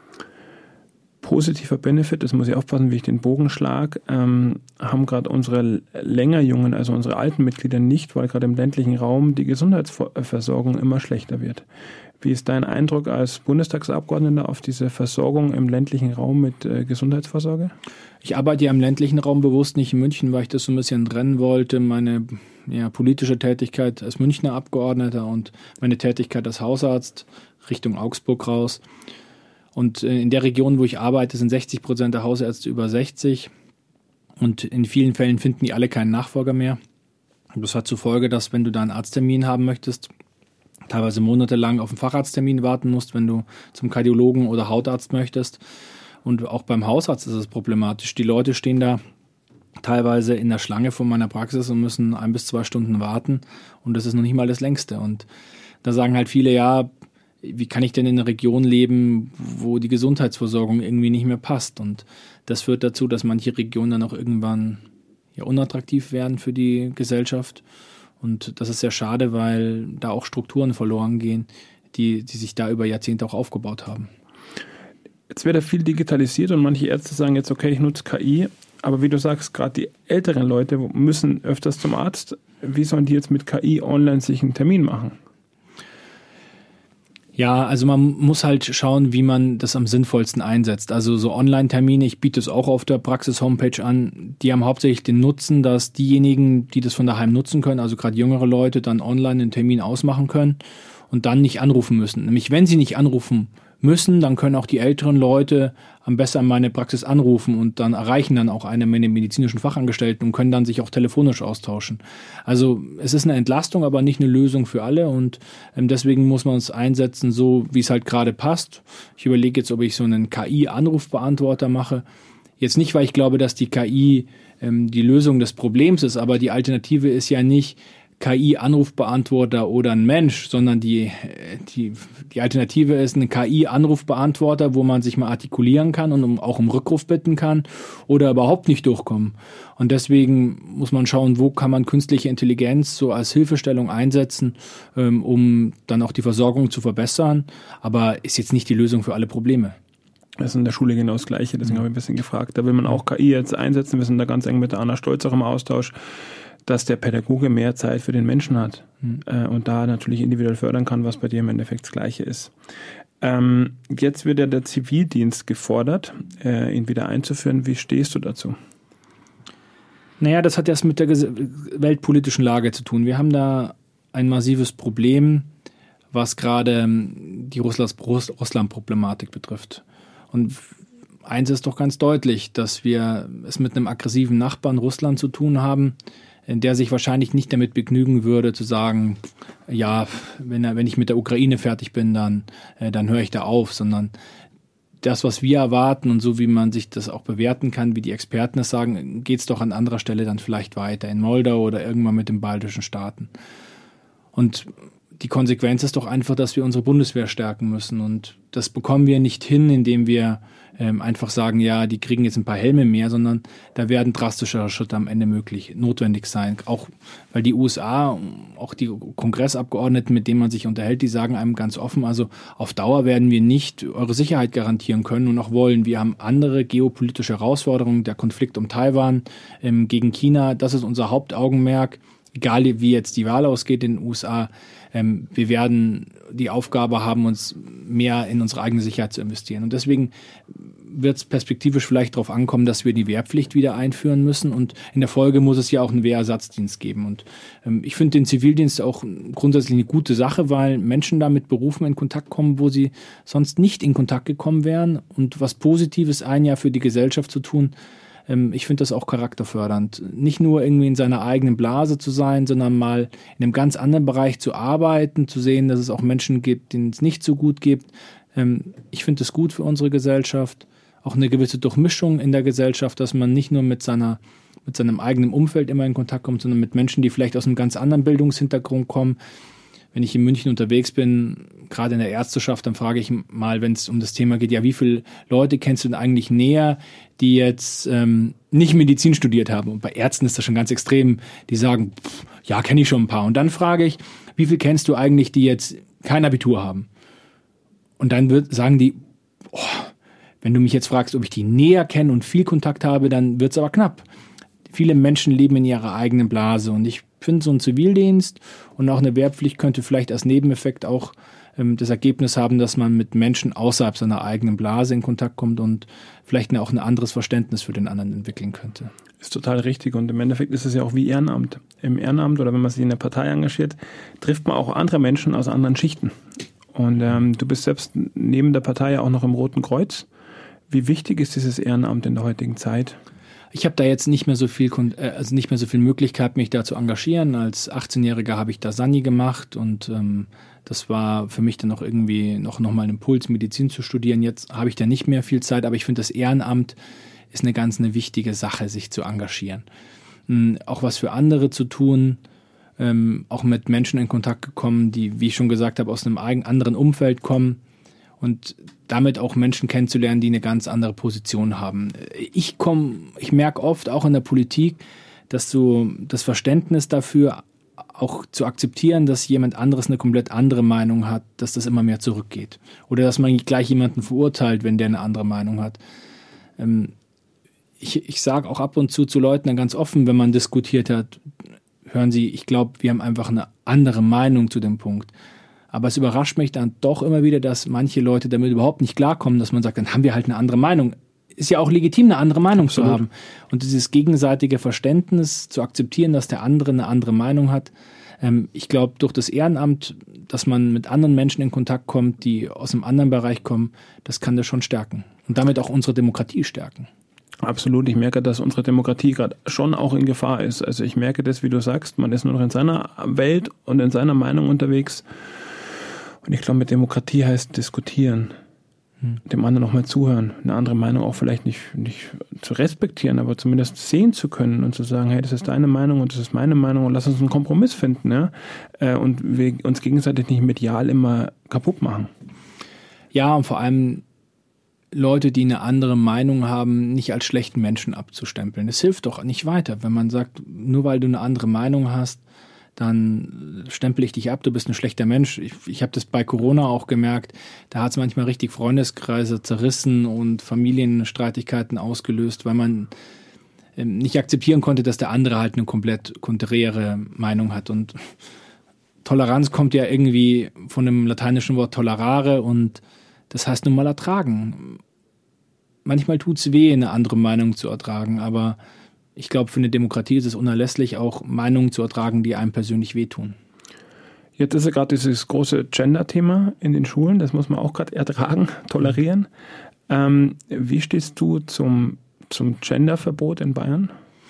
Positiver Benefit, das muss ich aufpassen, wie ich den Bogen schlage, ähm, haben gerade unsere Längerjungen, also unsere alten Mitglieder nicht, weil gerade im ländlichen Raum die Gesundheitsversorgung immer schlechter wird. Wie ist dein Eindruck als Bundestagsabgeordneter auf diese Versorgung im ländlichen Raum mit äh, Gesundheitsvorsorge? Ich arbeite ja im ländlichen Raum bewusst nicht in München, weil ich das so ein bisschen trennen wollte. Meine ja, politische Tätigkeit als Münchner Abgeordneter und meine Tätigkeit als Hausarzt Richtung Augsburg raus. Und in der Region, wo ich arbeite, sind sechzig Prozent der Hausärzte über sechzig. Und in vielen Fällen finden die alle keinen Nachfolger mehr. Und das hat zur Folge, dass wenn du da einen Arzttermin haben möchtest, teilweise monatelang auf einen Facharzttermin warten musst, wenn du zum Kardiologen oder Hautarzt möchtest. Und auch beim Hausarzt ist es problematisch. Die Leute stehen da teilweise in der Schlange vor meiner Praxis und müssen ein bis zwei Stunden warten. Und das ist noch nicht mal das Längste. Und da sagen halt viele, ja, wie kann ich denn in einer Region leben, wo die Gesundheitsversorgung irgendwie nicht mehr passt? Und das führt dazu, dass manche Regionen dann auch irgendwann ja unattraktiv werden für die Gesellschaft. Und das ist sehr schade, weil da auch Strukturen verloren gehen, die, die sich da über Jahrzehnte auch aufgebaut haben. Jetzt wird ja viel digitalisiert und manche Ärzte sagen jetzt, okay, ich nutze K I, aber wie du sagst, gerade die älteren Leute müssen öfters zum Arzt. Wie sollen die jetzt mit K I online sich einen Termin machen? Ja, also man muss halt schauen, wie man das am sinnvollsten einsetzt. Also so Online-Termine, ich biete es auch auf der Praxis-Homepage an, die haben hauptsächlich den Nutzen, dass diejenigen, die das von daheim nutzen können, also gerade jüngere Leute, dann online einen Termin ausmachen können und dann nicht anrufen müssen. Nämlich wenn sie nicht anrufen müssen, dann können auch die älteren Leute am besten an meine Praxis anrufen und dann erreichen dann auch eine meiner medizinischen Fachangestellten und können dann sich auch telefonisch austauschen. Also es ist eine Entlastung, aber nicht eine Lösung für alle und ähm, deswegen muss man es einsetzen, so wie es halt gerade passt. Ich überlege jetzt, ob ich so einen K I-Anrufbeantworter mache. Jetzt nicht, weil ich glaube, dass die K I ähm, die Lösung des Problems ist, aber die Alternative ist ja nicht K I-Anrufbeantworter oder ein Mensch, sondern die, die, die Alternative ist ein K I-Anrufbeantworter, wo man sich mal artikulieren kann und um, auch um Rückruf bitten kann oder überhaupt nicht durchkommen. Und deswegen muss man schauen, wo kann man künstliche Intelligenz so als Hilfestellung einsetzen, ähm, um dann auch die Versorgung zu verbessern, aber ist jetzt nicht die Lösung für alle Probleme. Das ist in der Schule genau das Gleiche, deswegen habe ich ein bisschen gefragt. Da will man auch K I jetzt einsetzen, wir sind da ganz eng mit der Anna Stolz auch im Austausch, dass der Pädagoge mehr Zeit für den Menschen hat mhm. äh, und da natürlich individuell fördern kann, was bei dir im Endeffekt das Gleiche ist. Ähm, jetzt wird ja der Zivildienst gefordert, äh, ihn wieder einzuführen. Wie stehst du dazu? Naja, das hat erst mit der ges- weltpolitischen Lage zu tun. Wir haben da ein massives Problem, was gerade die Russland-Problematik betrifft. Und eins ist doch ganz deutlich, dass wir es mit einem aggressiven Nachbarn Russland zu tun haben, der sich wahrscheinlich nicht damit begnügen würde, zu sagen, ja, wenn, er, wenn ich mit der Ukraine fertig bin, dann, äh, dann höre ich da auf, sondern das, was wir erwarten und so wie man sich das auch bewerten kann, wie die Experten es sagen, geht es doch an anderer Stelle dann vielleicht weiter, in Moldau oder irgendwann mit den baltischen Staaten. Und die Konsequenz ist doch einfach, dass wir unsere Bundeswehr stärken müssen und das bekommen wir nicht hin, indem wir ähm, einfach sagen, ja, die kriegen jetzt ein paar Helme mehr, sondern da werden drastischere Schritte am Ende möglich, notwendig sein. Auch weil die U S A, auch die Kongressabgeordneten, mit denen man sich unterhält, die sagen einem ganz offen, also auf Dauer werden wir nicht eure Sicherheit garantieren können und auch wollen. Wir haben andere geopolitische Herausforderungen, der Konflikt um Taiwan ähm, gegen China, das ist unser Hauptaugenmerk. Egal wie jetzt die Wahl ausgeht in den U S A, ähm, wir werden die Aufgabe haben, uns mehr in unsere eigene Sicherheit zu investieren. Und deswegen wird es perspektivisch vielleicht darauf ankommen, dass wir die Wehrpflicht wieder einführen müssen. Und in der Folge muss es ja auch einen Wehrersatzdienst geben. Und ähm, ich finde den Zivildienst auch grundsätzlich eine gute Sache, weil Menschen da mit Berufen in Kontakt kommen, wo sie sonst nicht in Kontakt gekommen wären. Und was Positives ein Jahr für die Gesellschaft zu tun, ich finde das auch charakterfördernd. Nicht nur irgendwie in seiner eigenen Blase zu sein, sondern mal in einem ganz anderen Bereich zu arbeiten, zu sehen, dass es auch Menschen gibt, denen es nicht so gut geht. Ich finde es gut für unsere Gesellschaft. Auch eine gewisse Durchmischung in der Gesellschaft, dass man nicht nur mit seiner, mit seinem eigenen Umfeld immer in Kontakt kommt, sondern mit Menschen, die vielleicht aus einem ganz anderen Bildungshintergrund kommen. Wenn ich in München unterwegs bin, gerade in der Ärzteschaft, dann frage ich mal, wenn es um das Thema geht, ja, wie viele Leute kennst du denn eigentlich näher, die jetzt ähm, nicht Medizin studiert haben? Und bei Ärzten ist das schon ganz extrem. Die sagen, pff, ja, kenne ich schon ein paar. Und dann frage ich, wie viele kennst du eigentlich, die jetzt kein Abitur haben? Und dann wird, sagen die, oh, wenn du mich jetzt fragst, ob ich die näher kenne und viel Kontakt habe, dann wird es aber knapp. Viele Menschen leben in ihrer eigenen Blase und ich finde, so ein Zivildienst und auch eine Wehrpflicht könnte vielleicht als Nebeneffekt auch ähm, das Ergebnis haben, dass man mit Menschen außerhalb seiner eigenen Blase in Kontakt kommt und vielleicht eine, auch ein anderes Verständnis für den anderen entwickeln könnte. Ist total richtig und im Endeffekt ist es ja auch wie Ehrenamt. Im Ehrenamt oder wenn man sich in der Partei engagiert, trifft man auch andere Menschen aus anderen Schichten. Und ähm, du bist selbst neben der Partei ja auch noch im Roten Kreuz. Wie wichtig ist dieses Ehrenamt in der heutigen Zeit? Ich habe da jetzt nicht mehr so viel, also nicht mehr so viel Möglichkeit, mich da zu engagieren. Als achtzehnjähriger habe ich da Sani gemacht und ähm, das war für mich dann auch irgendwie noch, noch mal ein Impuls, Medizin zu studieren. Jetzt habe ich da nicht mehr viel Zeit, aber ich finde, das Ehrenamt ist eine ganz eine wichtige Sache, sich zu engagieren. Ähm, auch was für andere zu tun, ähm, auch mit Menschen in Kontakt gekommen, die, wie ich schon gesagt habe, aus einem eigenen anderen Umfeld kommen und damit auch Menschen kennenzulernen, die eine ganz andere Position haben. Ich komme, ich merke oft auch in der Politik, dass so das Verständnis dafür, auch zu akzeptieren, dass jemand anderes eine komplett andere Meinung hat, dass das immer mehr zurückgeht. Oder dass man gleich jemanden verurteilt, wenn der eine andere Meinung hat. Ähm, ich ich sage auch ab und zu zu Leuten dann ganz offen, wenn man diskutiert hat, hören Sie, ich glaube, wir haben einfach eine andere Meinung zu dem Punkt. Aber es überrascht mich dann doch immer wieder, dass manche Leute damit überhaupt nicht klarkommen, dass man sagt, dann haben wir halt eine andere Meinung. Ist ja auch legitim, eine andere Meinung Absolut. Zu haben. Und dieses gegenseitige Verständnis zu akzeptieren, dass der andere eine andere Meinung hat. Ähm, ich glaube, durch das Ehrenamt, dass man mit anderen Menschen in Kontakt kommt, die aus einem anderen Bereich kommen, das kann das schon stärken. Und damit auch unsere Demokratie stärken. Absolut. Ich merke, dass unsere Demokratie gerade schon auch in Gefahr ist. Also ich merke das, wie du sagst, man ist nur noch in seiner Welt und in seiner Meinung unterwegs. Und ich glaube, mit Demokratie heißt diskutieren. Dem anderen nochmal zuhören, eine andere Meinung auch vielleicht nicht, nicht zu respektieren, aber zumindest sehen zu können und zu sagen, hey, das ist deine Meinung und das ist meine Meinung und lass uns einen Kompromiss finden, ja? Und wir uns gegenseitig nicht medial immer kaputt machen. Ja, und vor allem Leute, die eine andere Meinung haben, nicht als schlechten Menschen abzustempeln. Das hilft doch nicht weiter, wenn man sagt, nur weil du eine andere Meinung hast, dann stempel ich dich ab, du bist ein schlechter Mensch. Ich, ich habe das bei Corona auch gemerkt, da hat es manchmal richtig Freundeskreise zerrissen und Familienstreitigkeiten ausgelöst, weil man ähm, nicht akzeptieren konnte, dass der andere halt eine komplett konträre Meinung hat. Und Toleranz kommt ja irgendwie von dem lateinischen Wort tolerare und das heißt nun mal ertragen. Manchmal tut es weh, eine andere Meinung zu ertragen, aber ich glaube, für eine Demokratie ist es unerlässlich, auch Meinungen zu ertragen, die einem persönlich wehtun. Jetzt ist ja gerade dieses große Gender-Thema in den Schulen, das muss man auch gerade ertragen, tolerieren. Ähm, wie stehst du zum, zum Gender-Verbot in Bayern?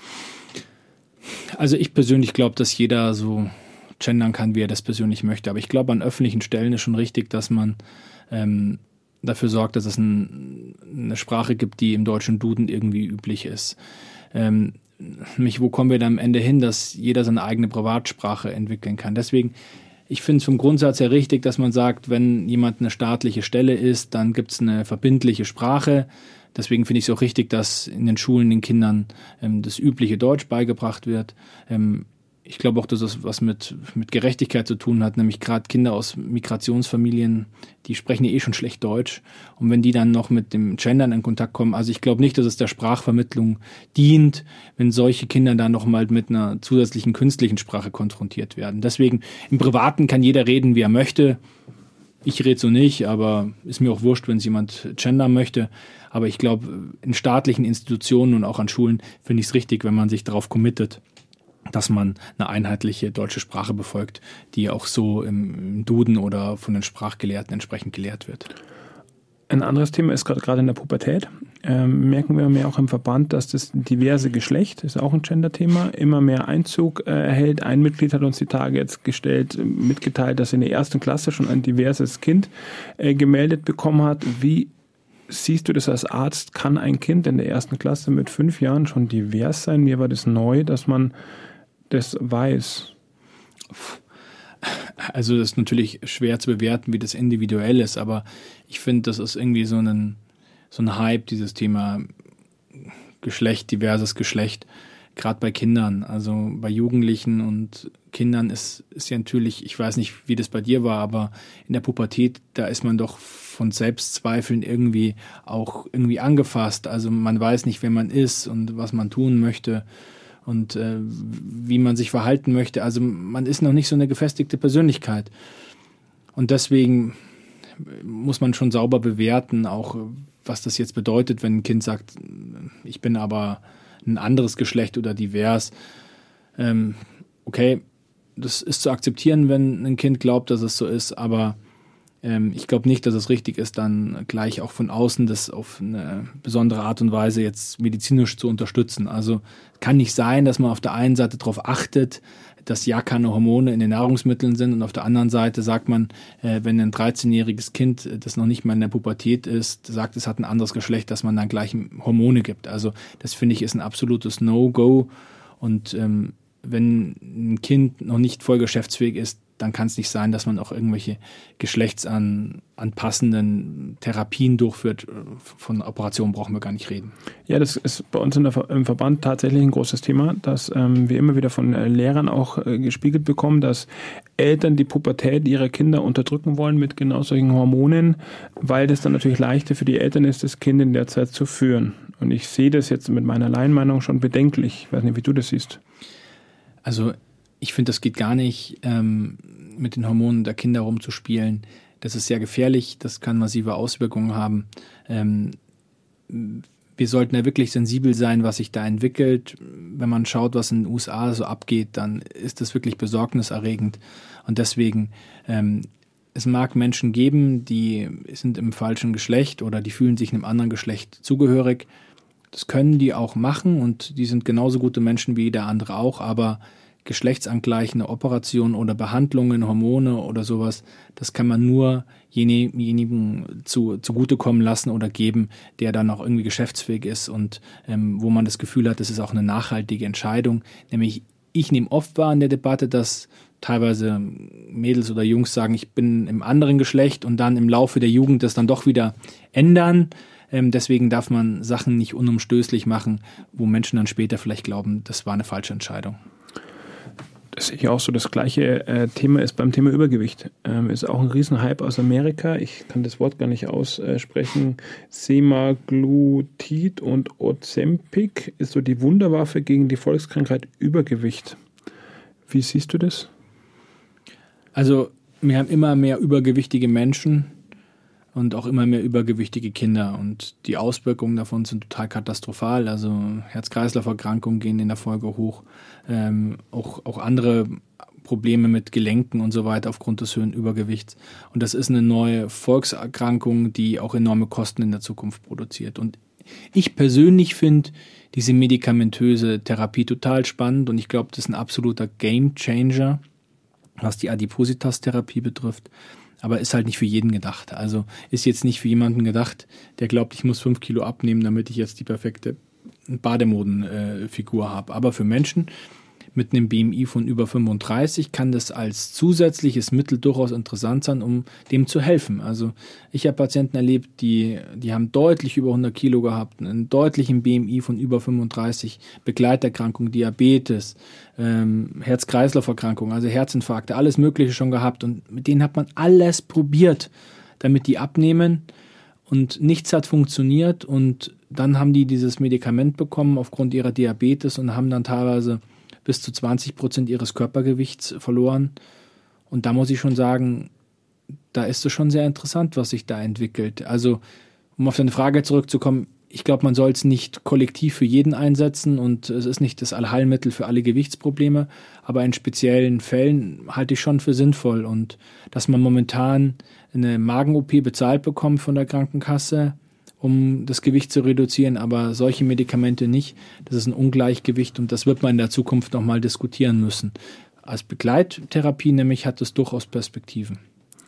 Also ich persönlich glaube, dass jeder so gendern kann, wie er das persönlich möchte. Aber ich glaube, an öffentlichen Stellen ist schon richtig, dass man ähm, dafür sorgt, dass es ein, eine Sprache gibt, die im deutschen Duden irgendwie üblich ist. Ähm, mich, wo kommen wir dann am Ende hin, dass jeder seine eigene Privatsprache entwickeln kann. Deswegen, ich finde es vom Grundsatz her richtig, dass man sagt, wenn jemand eine staatliche Stelle ist, dann gibt es eine verbindliche Sprache. Deswegen finde ich es auch richtig, dass in den Schulen den Kindern ähm, das übliche Deutsch beigebracht wird. Ähm, ich glaube auch, dass es was mit, mit Gerechtigkeit zu tun hat, nämlich gerade Kinder aus Migrationsfamilien, die sprechen ja eh schon schlecht Deutsch. Und wenn die dann noch mit dem Gendern in Kontakt kommen, also ich glaube nicht, dass es der Sprachvermittlung dient, wenn solche Kinder dann noch mal mit einer zusätzlichen künstlichen Sprache konfrontiert werden. Deswegen, im Privaten kann jeder reden, wie er möchte. Ich rede so nicht, aber ist mir auch wurscht, wenn es jemand gendern möchte. Aber ich glaube, in staatlichen Institutionen und auch an Schulen finde ich es richtig, wenn man sich darauf committet, dass man eine einheitliche deutsche Sprache befolgt, die auch so im Duden oder von den Sprachgelehrten entsprechend gelehrt wird. Ein anderes Thema ist gerade gerade in der Pubertät. Ähm, merken wir mehr auch im Verband, dass das diverse Geschlecht, ist auch ein Gender-Thema, immer mehr Einzug äh, erhält. Ein Mitglied hat uns die Tage jetzt gestellt, mitgeteilt, dass in der ersten Klasse schon ein diverses Kind äh, gemeldet bekommen hat. Wie siehst du das als Arzt? Kann ein Kind in der ersten Klasse mit fünf Jahren schon divers sein? Mir war das neu, dass man das weiß. Also das ist natürlich schwer zu bewerten, wie das individuell ist, aber ich finde, das ist irgendwie so ein, so ein Hype, dieses Thema Geschlecht, diverses Geschlecht, gerade bei Kindern, also bei Jugendlichen und Kindern ist, ist ja natürlich, ich weiß nicht, wie das bei dir war, aber in der Pubertät, da ist man doch von Selbstzweifeln irgendwie auch irgendwie angefasst. Also man weiß nicht, wer man ist und was man tun möchte und äh, wie man sich verhalten möchte. Also man ist noch nicht so eine gefestigte Persönlichkeit. Und deswegen muss man schon sauber bewerten, auch was das jetzt bedeutet, wenn ein Kind sagt, ich bin aber ein anderes Geschlecht oder divers. Ähm, okay, das ist zu akzeptieren, wenn ein Kind glaubt, dass es so ist, aber ähm, ich glaube nicht, dass es richtig ist, dann gleich auch von außen das auf eine besondere Art und Weise jetzt medizinisch zu unterstützen. Also kann nicht sein, dass man auf der einen Seite darauf achtet, dass ja keine Hormone in den Nahrungsmitteln sind und auf der anderen Seite sagt man, äh, wenn ein dreizehnjähriges Kind, das noch nicht mal in der Pubertät ist, sagt, es hat ein anderes Geschlecht, dass man dann gleich Hormone gibt. Also das finde ich ist ein absolutes No-Go und ähm, wenn ein Kind noch nicht voll geschäftsfähig ist, dann kann es nicht sein, dass man auch irgendwelche geschlechtsanpassenden Therapien durchführt. Von Operationen brauchen wir gar nicht reden. Ja, das ist bei uns in der, im Verband tatsächlich ein großes Thema, dass ähm, wir immer wieder von äh, Lehrern auch äh, gespiegelt bekommen, dass Eltern die Pubertät ihrer Kinder unterdrücken wollen mit genau solchen Hormonen, weil das dann natürlich leichter für die Eltern ist, das Kind in der Zeit zu führen. Und ich sehe das jetzt mit meiner Laienmeinung schon bedenklich. Ich weiß nicht, wie du das siehst. Also ich finde, das geht gar nicht, ähm, mit den Hormonen der Kinder rumzuspielen. Das ist sehr gefährlich, das kann massive Auswirkungen haben. Ähm, wir sollten ja wirklich sensibel sein, was sich da entwickelt. Wenn man schaut, was in den U S A so abgeht, dann ist das wirklich besorgniserregend. Und deswegen, ähm, es mag Menschen geben, die sind im falschen Geschlecht oder die fühlen sich einem anderen Geschlecht zugehörig. Das können die auch machen und die sind genauso gute Menschen wie jeder andere auch, aber geschlechtsangleichende Operationen oder Behandlungen, Hormone oder sowas, das kann man nur jenigen zu, zugutekommen lassen oder geben, der dann auch irgendwie geschäftsfähig ist und ähm, wo man das Gefühl hat, das ist auch eine nachhaltige Entscheidung. Nämlich, ich nehme oft wahr in der Debatte, dass teilweise Mädels oder Jungs sagen, ich bin im anderen Geschlecht und dann im Laufe der Jugend das dann doch wieder ändern. Ähm, deswegen darf man Sachen nicht unumstößlich machen, wo Menschen dann später vielleicht glauben, das war eine falsche Entscheidung. Das sehe ich auch so. Das gleiche äh, Thema ist beim Thema Übergewicht. Ähm, ist auch ein Riesenhype aus Amerika. Ich kann das Wort gar nicht aussprechen. Semaglutid und Ozempic ist so die Wunderwaffe gegen die Volkskrankheit Übergewicht. Wie siehst du das? Also wir haben immer mehr übergewichtige Menschen und auch immer mehr übergewichtige Kinder. Und die Auswirkungen davon sind total katastrophal. Also Herz-Kreislauf-Erkrankungen gehen in der Folge hoch. Ähm, auch, auch andere Probleme mit Gelenken und so weiter aufgrund des höheren Übergewichts. Und das ist eine neue Volkserkrankung, die auch enorme Kosten in der Zukunft produziert. Und ich persönlich finde diese medikamentöse Therapie total spannend und ich glaube, das ist ein absoluter Game-Changer, was die Adipositas-Therapie betrifft. Aber ist halt nicht für jeden gedacht. Also ist jetzt nicht für jemanden gedacht, der glaubt, ich muss fünf Kilo abnehmen, damit ich jetzt die perfekte Bademodenfigur habe. Aber für Menschen mit einem B M I von über fünfunddreißig kann das als zusätzliches Mittel durchaus interessant sein, um dem zu helfen. Also ich habe Patienten erlebt, die, die haben deutlich über hundert Kilo gehabt, einen deutlichen B M I von über fünfunddreißig, Begleiterkrankungen, Diabetes, ähm, Herz-Kreislauf-Erkrankungen, also Herzinfarkte, alles Mögliche schon gehabt. Und mit denen hat man alles probiert, damit die abnehmen und nichts hat funktioniert. Und dann haben die dieses Medikament bekommen aufgrund ihrer Diabetes und haben dann teilweise bis zu zwanzig Prozent ihres Körpergewichts verloren. Und da muss ich schon sagen, da ist es schon sehr interessant, was sich da entwickelt. Also, um auf deine Frage zurückzukommen, ich glaube, man soll es nicht kollektiv für jeden einsetzen und es ist nicht das Allheilmittel für alle Gewichtsprobleme, aber in speziellen Fällen halte ich schon für sinnvoll. Und dass man momentan eine Magen-O P bezahlt bekommt von der Krankenkasse, um das Gewicht zu reduzieren, aber solche Medikamente nicht. Das ist ein Ungleichgewicht und das wird man in der Zukunft nochmal diskutieren müssen. Als Begleittherapie nämlich hat das durchaus Perspektiven.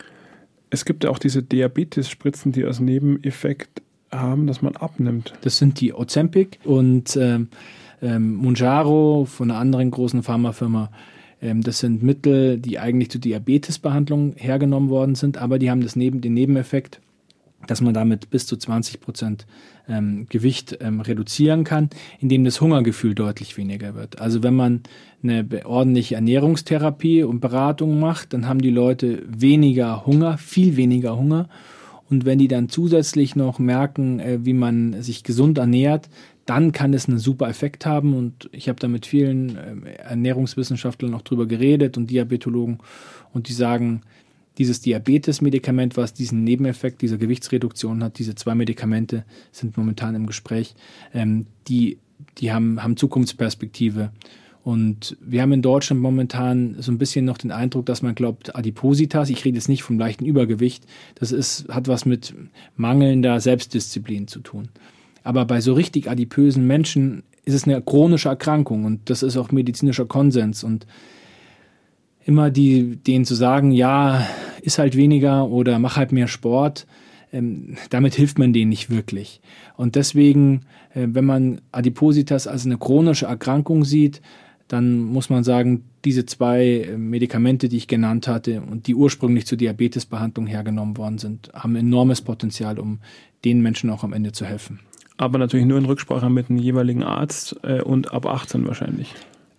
Es gibt ja auch diese Diabetes-Spritzen, die als Nebeneffekt haben, dass man abnimmt. Das sind die Ozempic und ähm, ähm, Mounjaro von einer anderen großen Pharmafirma. Ähm, das sind Mittel, die eigentlich zur Diabetesbehandlung hergenommen worden sind, aber die haben das neben, den Nebeneffekt, dass man damit bis zu zwanzig Prozent ähm, Gewicht ähm, reduzieren kann, indem das Hungergefühl deutlich weniger wird. Also wenn man eine ordentliche Ernährungstherapie und Beratung macht, dann haben die Leute weniger Hunger, viel weniger Hunger. Und wenn die dann zusätzlich noch merken, äh, wie man sich gesund ernährt, dann kann es einen super Effekt haben. Und ich habe da mit vielen äh, Ernährungswissenschaftlern noch drüber geredet und Diabetologen und die sagen, dieses Diabetes-Medikament, was diesen Nebeneffekt dieser Gewichtsreduktion hat, diese zwei Medikamente sind momentan im Gespräch, ähm, die, die haben, haben Zukunftsperspektive. Und wir haben in Deutschland momentan so ein bisschen noch den Eindruck, dass man glaubt, Adipositas, ich rede jetzt nicht vom leichten Übergewicht, das ist, hat was mit mangelnder Selbstdisziplin zu tun. Aber bei so richtig adipösen Menschen ist es eine chronische Erkrankung und das ist auch medizinischer Konsens. Und immer die, denen zu sagen, ja, iss halt weniger oder mach halt mehr Sport, ähm, damit hilft man denen nicht wirklich. Und deswegen, äh, wenn man Adipositas als eine chronische Erkrankung sieht, dann muss man sagen, diese zwei Medikamente, die ich genannt hatte und die ursprünglich zur Diabetesbehandlung hergenommen worden sind, haben enormes Potenzial, um den Menschen auch am Ende zu helfen. Aber natürlich nur in Rücksprache mit dem jeweiligen Arzt äh, und ab achtzehn wahrscheinlich.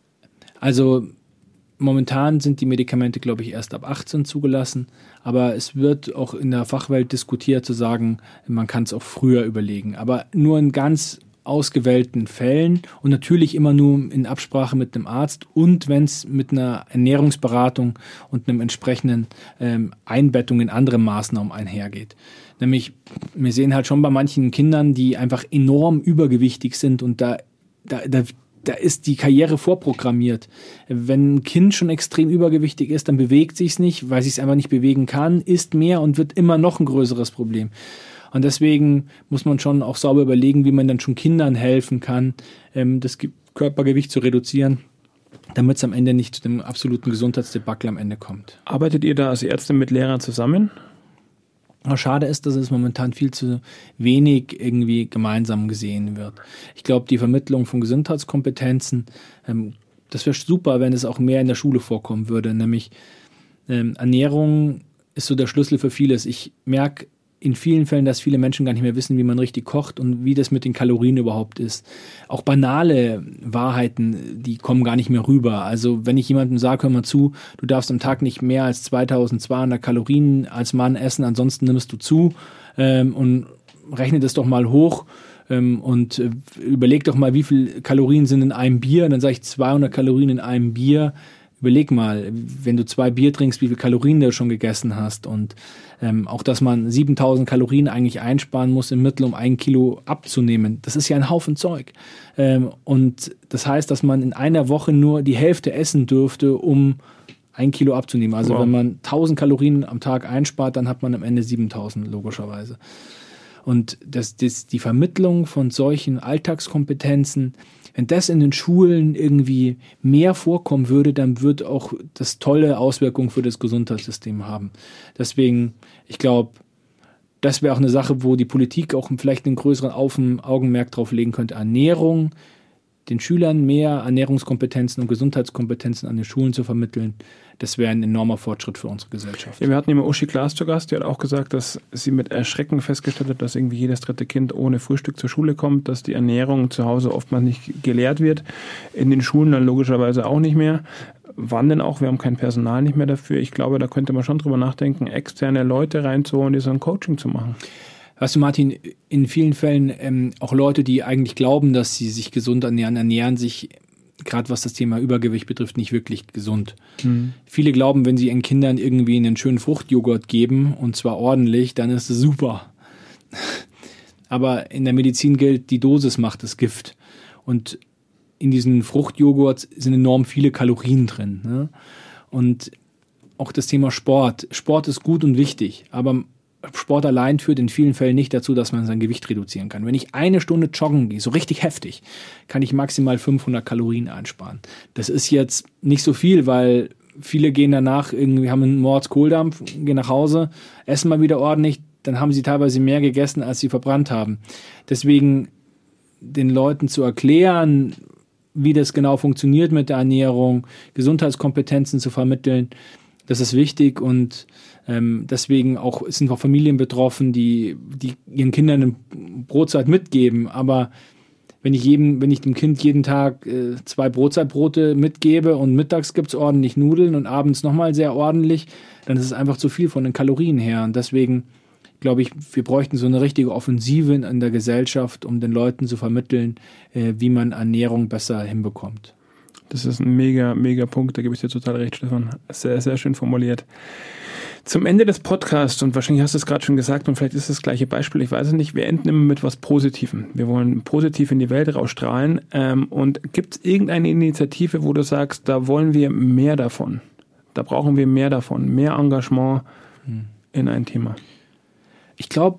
Also momentan sind die Medikamente, glaube ich, erst ab achtzehn zugelassen, aber es wird auch in der Fachwelt diskutiert, zu sagen, man kann es auch früher überlegen, aber nur in ganz ausgewählten Fällen und natürlich immer nur in Absprache mit einem Arzt und wenn es mit einer Ernährungsberatung und einem entsprechenden ähm, Einbettung in andere Maßnahmen einhergeht. Nämlich, wir sehen halt schon bei manchen Kindern, die einfach enorm übergewichtig sind und da, da, da Da ist die Karriere vorprogrammiert. Wenn ein Kind schon extrem übergewichtig ist, dann bewegt sich's nicht, weil sich's einfach nicht bewegen kann, isst mehr und wird immer noch ein größeres Problem. Und deswegen muss man schon auch sauber überlegen, wie man dann schon Kindern helfen kann, das Körpergewicht zu reduzieren, damit es am Ende nicht zu dem absoluten Gesundheitsdebakel am Ende kommt. Arbeitet ihr da als Ärzte mit Lehrern zusammen? Schade ist, dass es momentan viel zu wenig irgendwie gemeinsam gesehen wird. Ich glaube, die Vermittlung von Gesundheitskompetenzen, ähm, das wäre super, wenn es auch mehr in der Schule vorkommen würde. Nämlich ähm, Ernährung ist so der Schlüssel für vieles. Ich merke in vielen Fällen, dass viele Menschen gar nicht mehr wissen, wie man richtig kocht und wie das mit den Kalorien überhaupt ist. Auch banale Wahrheiten, die kommen gar nicht mehr rüber. Also wenn ich jemandem sage, hör mal zu, du darfst am Tag nicht mehr als zweitausendzweihundert Kalorien als Mann essen, ansonsten nimmst du zu ähm, und rechne das doch mal hoch ähm, und äh, überleg doch mal, wie viel Kalorien sind in einem Bier. Und dann sage ich zweihundert Kalorien in einem Bier. Überleg mal, wenn du zwei Bier trinkst, wie viel Kalorien du schon gegessen hast und ähm, auch, dass man siebentausend Kalorien eigentlich einsparen muss im Mittel, um ein Kilo abzunehmen. Das ist ja ein Haufen Zeug. Ähm, und das heißt, dass man in einer Woche nur die Hälfte essen dürfte, um ein Kilo abzunehmen. Also wow. Wenn man tausend Kalorien am Tag einspart, dann hat man am Ende siebentausend logischerweise. Und das, das, die Vermittlung von solchen Alltagskompetenzen, wenn das in den Schulen irgendwie mehr vorkommen würde, dann wird auch das tolle Auswirkungen für das Gesundheitssystem haben. Deswegen, ich glaube, das wäre auch eine Sache, wo die Politik auch vielleicht einen größeren Augenmerk drauf legen könnte. Ernährung, den Schülern mehr Ernährungskompetenzen und Gesundheitskompetenzen an den Schulen zu vermitteln, das wäre ein enormer Fortschritt für unsere Gesellschaft. Ja, wir hatten immer Uschi Glas zu Gast, die hat auch gesagt, dass sie mit Erschrecken festgestellt hat, dass irgendwie jedes dritte Kind ohne Frühstück zur Schule kommt, dass die Ernährung zu Hause oftmals nicht gelehrt wird, in den Schulen dann logischerweise auch nicht mehr. Wann denn auch? Wir haben kein Personal nicht mehr dafür. Ich glaube, da könnte man schon drüber nachdenken, externe Leute reinzuholen, die so ein Coaching zu machen. Weißt du, Martin, in vielen Fällen ähm, auch Leute, die eigentlich glauben, dass sie sich gesund ernähren, ernähren sich, gerade was das Thema Übergewicht betrifft, nicht wirklich gesund. Mhm. Viele glauben, wenn sie ihren Kindern irgendwie einen schönen Fruchtjoghurt geben, und zwar ordentlich, dann ist es super. Aber in der Medizin gilt, die Dosis macht das Gift. Und in diesen Fruchtjoghurt sind enorm viele Kalorien drin. Ne? Und auch das Thema Sport. Sport ist gut und wichtig, aber Sport allein führt in vielen Fällen nicht dazu, dass man sein Gewicht reduzieren kann. Wenn ich eine Stunde joggen gehe, so richtig heftig, kann ich maximal fünfhundert Kalorien einsparen. Das ist jetzt nicht so viel, weil viele gehen danach, irgendwie haben einen Mordskohldampf, gehen nach Hause, essen mal wieder ordentlich, dann haben sie teilweise mehr gegessen, als sie verbrannt haben. Deswegen den Leuten zu erklären, wie das genau funktioniert mit der Ernährung, Gesundheitskompetenzen zu vermitteln, das ist wichtig und ähm, deswegen auch sind auch Familien betroffen, die, die ihren Kindern eine Brotzeit mitgeben. Aber wenn ich jedem, wenn ich dem Kind jeden Tag äh, zwei Brotzeitbrote mitgebe und mittags gibt's ordentlich Nudeln und abends nochmal sehr ordentlich, dann ist es einfach zu viel von den Kalorien her. Und deswegen glaube ich, wir bräuchten so eine richtige Offensive in der Gesellschaft, um den Leuten zu vermitteln, äh, wie man Ernährung besser hinbekommt. Das ist ein mega, mega Punkt, da gebe ich dir total recht, Stefan. Sehr, sehr schön formuliert. Zum Ende des Podcasts, und wahrscheinlich hast du es gerade schon gesagt, und vielleicht ist es das gleiche Beispiel, ich weiß es nicht, wir enden immer mit was Positivem. Wir wollen positiv in die Welt rausstrahlen. Ähm, und gibt es irgendeine Initiative, wo du sagst, da wollen wir mehr davon? Da brauchen wir mehr davon, mehr Engagement hm. in ein Thema? Ich glaube,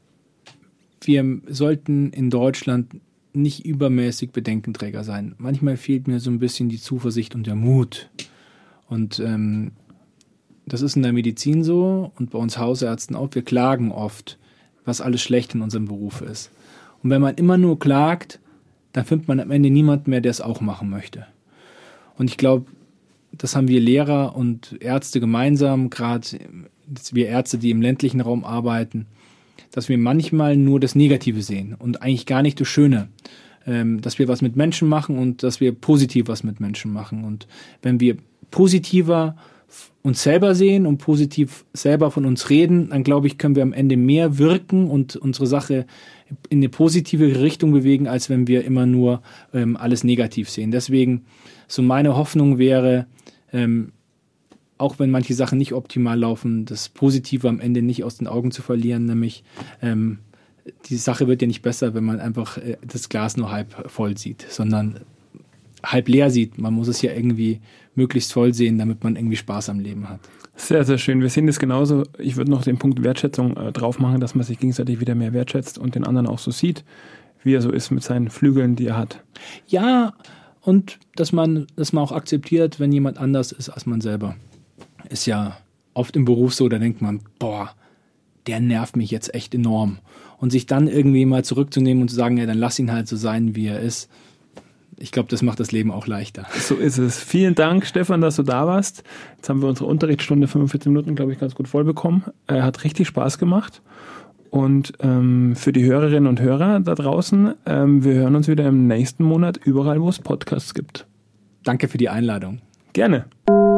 wir sollten in Deutschland nicht übermäßig Bedenkenträger sein. Manchmal fehlt mir so ein bisschen die Zuversicht und der Mut. Und ähm, das ist in der Medizin so und bei uns Hausärzten auch. Wir klagen oft, was alles schlecht in unserem Beruf ist. Und wenn man immer nur klagt, dann findet man am Ende niemanden mehr, der es auch machen möchte. Und ich glaube, das haben wir Lehrer und Ärzte gemeinsam, gerade wir Ärzte, die im ländlichen Raum arbeiten, dass wir manchmal nur das Negative sehen und eigentlich gar nicht das Schöne. Ähm, dass wir was mit Menschen machen und dass wir positiv was mit Menschen machen. Und wenn wir positiver uns selber sehen und positiv selber von uns reden, dann glaube ich, können wir am Ende mehr wirken und unsere Sache in eine positive Richtung bewegen, als wenn wir immer nur ähm, alles negativ sehen. Deswegen, so meine Hoffnung wäre, ähm, auch wenn manche Sachen nicht optimal laufen, das Positive am Ende nicht aus den Augen zu verlieren, nämlich ähm, die Sache wird ja nicht besser, wenn man einfach äh, das Glas nur halb voll sieht, sondern halb leer sieht. Man muss es ja irgendwie möglichst voll sehen, damit man irgendwie Spaß am Leben hat. Sehr, sehr schön. Wir sehen das genauso. Ich würde noch den Punkt Wertschätzung äh, drauf machen, dass man sich gegenseitig wieder mehr wertschätzt und den anderen auch so sieht, wie er so ist mit seinen Flügeln, die er hat. Ja, und dass man, dass man auch akzeptiert, wenn jemand anders ist als man selber. Ist ja oft im Beruf so, da denkt man, boah, der nervt mich jetzt echt enorm. Und sich dann irgendwie mal zurückzunehmen und zu sagen, ja, dann lass ihn halt so sein, wie er ist. Ich glaube, das macht das Leben auch leichter. So ist es. Vielen Dank, Stefan, dass du da warst. Jetzt haben wir unsere Unterrichtsstunde fünfundvierzig Minuten, glaube ich, ganz gut voll bekommen. Äh, hat richtig Spaß gemacht. Und ähm, für die Hörerinnen und Hörer da draußen, ähm, wir hören uns wieder im nächsten Monat überall, wo es Podcasts gibt. Danke für die Einladung. Gerne.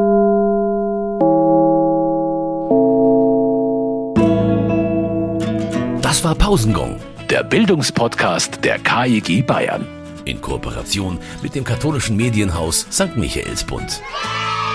Das war Pausengong, der Bildungspodcast der K I G Bayern. In Kooperation mit dem katholischen Medienhaus Sankt Michaelsbund.